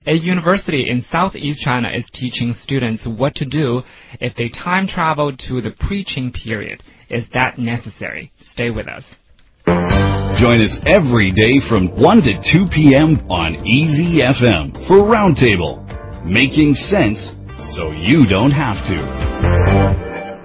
A university in southeast China is teaching students what to do if they time travel to the pre-Qing period. Is that necessary? Stay with us. Join us every day from 1 to 2 p.m. on Easy FM for Roundtable, making sense so you don't have to.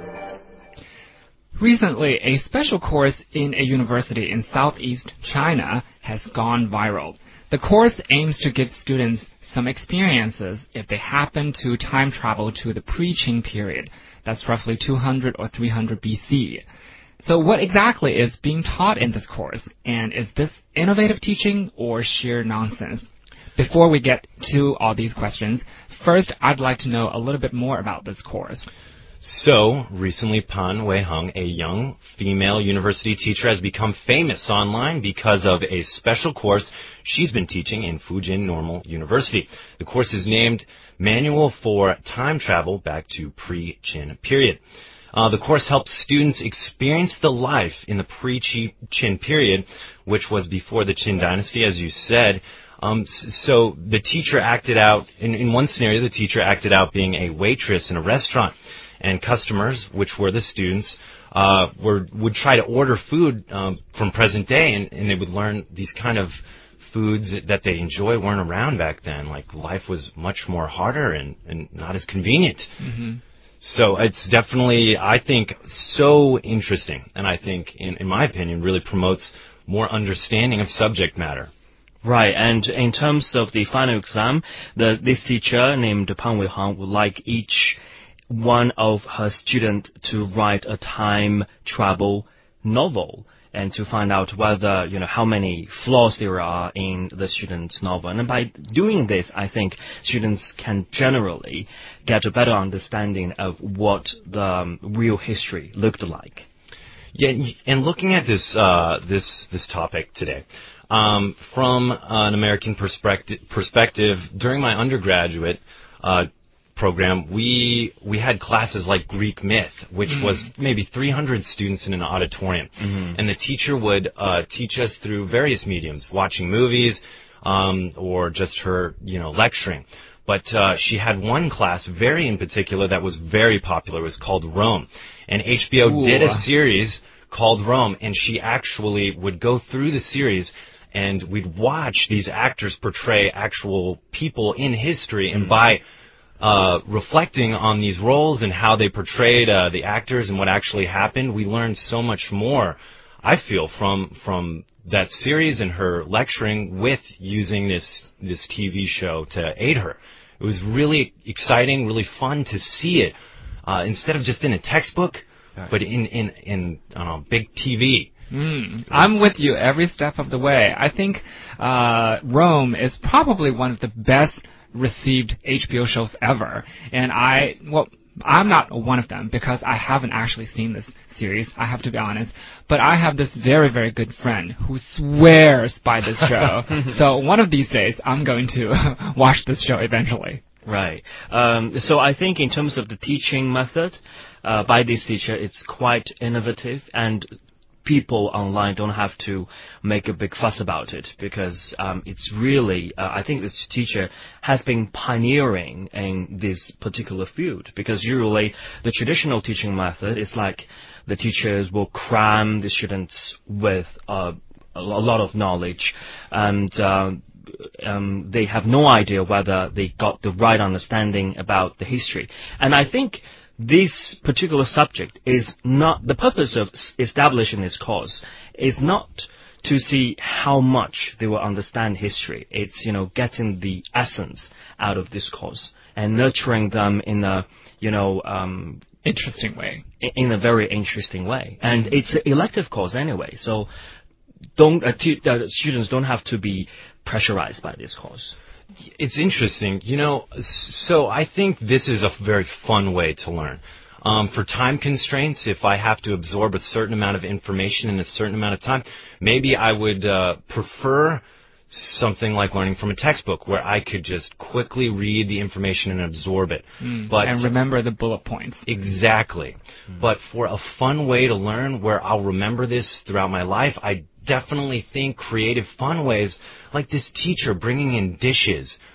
Recently, a special course in a university in southeast China has gone viral. The course aims to give students some experiences if they happen to time travel to the pre-Qing period. That's roughly 200 or 300 BC. So what exactly is being taught in this course? And is this innovative teaching or sheer nonsense? Before we get to all these questions, first I'd like to know a little bit more about this course. So, recently Pan Weiheng, a young female university teacher, has become famous online because of a special course she's been teaching in Fujian Normal University. The course is named Manual for Time Travel Back to Pre-Qin Period. The course helps students experience the life in the pre-Qin period, which was before the Qin dynasty, as you said. So the teacher acted out, in one scenario, the teacher acted out being a waitress in a restaurant. And customers, which were the students, would try to order food from present day, and they would learn these kind of foods that they enjoy weren't around back then. Like, life was much more harder and not as convenient. Mm-hmm. So it's definitely, I think, so interesting, and I think, in my opinion, really promotes more understanding of subject matter. Right, and in terms of the final exam, this teacher named Pan Weiheng would like each one of her students to write a time travel novel and to find out whether, how many flaws there are in the student's novel. And by doing this, I think students can generally get a better understanding of what the real history looked like. Yeah, and looking at this topic today, from an American perspective, during my undergraduate program, we had classes like Greek myth, which was maybe 300 students in an auditorium, and the teacher would teach us through various mediums, watching movies, or just her, lecturing. But she had one class, very in particular, that was very popular. It was called Rome, and HBO did a series called Rome, and she actually would go through the series, and we'd watch these actors portray actual people in history, and by reflecting on these roles and how they portrayed the actors and what actually happened, we learned so much more, I feel, from that series and her lecturing with using this TV show to aid her. It was really exciting, really fun to see it instead of just in a textbook, but in big TV. I'm with you every step of the way. I think Rome is probably one of the best received HBO shows ever, and I'm not one of them because I haven't actually seen this series, I have to be honest, but I have this very, very good friend who swears by this show. So one of these days I'm going to watch this show eventually. Right. So I think in terms of the teaching method by this teacher, it's quite innovative, and people online don't have to make a big fuss about it because it's really, I think this teacher has been pioneering in this particular field, because usually the traditional teaching method is like the teachers will cram the students with a lot of knowledge, and they have no idea whether they got the right understanding about the history. And I think this particular subject is not, the purpose of establishing this course is not to see how much they will understand history. It's, getting the essence out of this course and nurturing them in a, interesting way. In a very interesting way. And it's an elective course anyway, so students don't have to be pressurized by this course. It's interesting, so I think this is a very fun way to learn. For time constraints, if I have to absorb a certain amount of information in a certain amount of time, maybe I would prefer something like learning from a textbook where I could just quickly read the information and absorb it. And remember the bullet points. Exactly. But for a fun way to learn where I'll remember this throughout my life, I definitely think creative, fun ways like this teacher bringing in dishes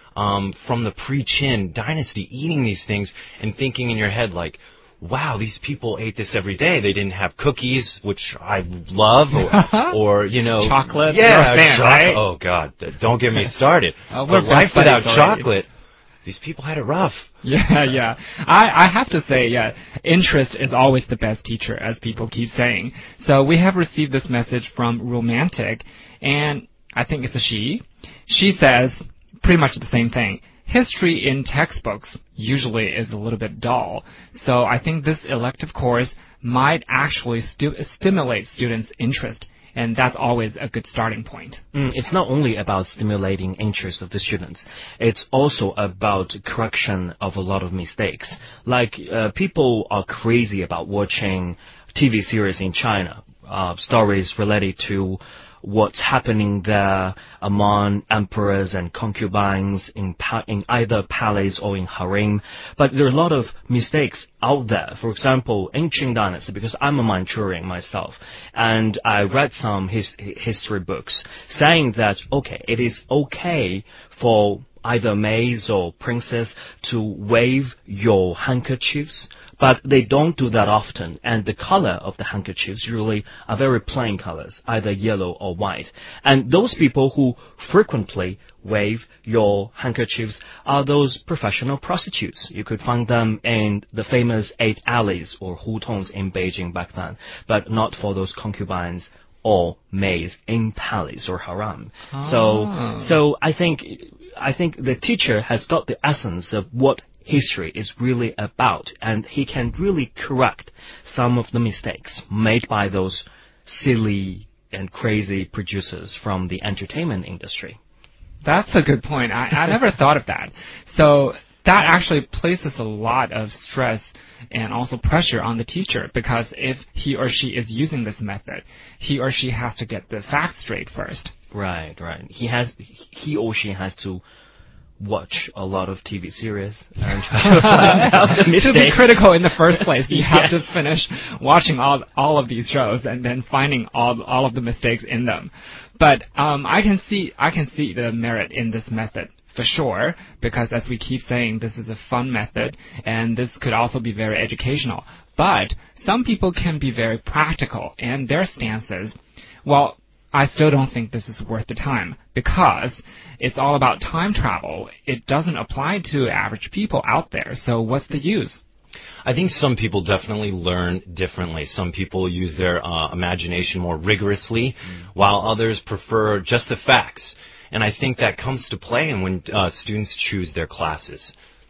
from the pre-Qin dynasty eating these things and thinking in your head like, wow, these people ate this every day. They didn't have cookies, which I love, or you know, chocolate. Yeah, fan, right? Oh God, don't get me started. We're life without already. chocolate, these people had it rough. Yeah. I have to say, yeah, interest is always the best teacher, as people keep saying. So we have received this message from Romantic, and I think it's a she. She says pretty much the same thing. History in textbooks usually is a little bit dull, so I think this elective course might actually stimulate students' interest, and that's always a good starting point. It's not only about stimulating interest of the students, it's also about correction of a lot of mistakes. Like, people are crazy about watching TV series in China, stories related to what's happening there among emperors and concubines in either palace or in harem. But there are a lot of mistakes out there. For example, in Qing Dynasty, because I'm a Manchurian myself, and I read some history books saying that, okay, it is okay for either maids or princes to wave your handkerchiefs, but they don't do that often, and the color of the handkerchiefs usually are very plain colors, either yellow or white. And those people who frequently wave your handkerchiefs are those professional prostitutes. You could find them in the famous 8 alleys or hutongs in Beijing back then, but not for those concubines or maids in palace or harem. So I think the teacher has got the essence of what history is really about, and he can really correct some of the mistakes made by those silly and crazy producers from the entertainment industry. That's a good point. I never thought of that. So that actually places a lot of stress and also pressure on the teacher, because if he or she is using this method, he or she has to get the facts straight first. Right. He or she has to watch a lot of TV series and to be critical in the first place. You have to finish watching all of these shows and then finding all of the mistakes in them. But I can see the merit in this method for sure, because as we keep saying, this is a fun method, and this could also be very educational. But some people can be very practical, and their stances, well, I still don't think this is worth the time, because it's all about time travel. It doesn't apply to average people out there, so what's the use? I think some people definitely learn differently. Some people use their imagination more rigorously, while others prefer just the facts. And I think that comes to play when students choose their classes.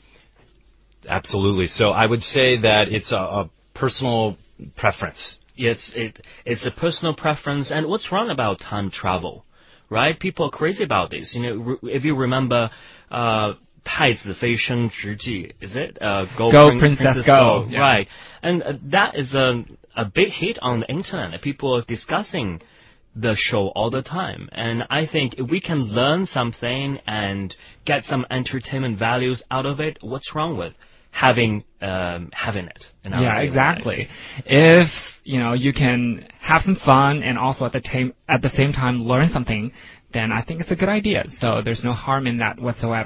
Absolutely. So I would say that it's a personal preference. Yes, it's a personal preference. And what's wrong about time travel, right? People are crazy about this. You know, if you remember, 太子妃升职记, is it? Go Princess Go. Yeah. Right. And that is a big hit on the internet. People are discussing the show all the time. And I think if we can learn something and get some entertainment values out of it, what's wrong with having it? Yeah, exactly. If you can have some fun and also at the same time learn something, then I think it's a good idea. So there's no harm in that whatsoever.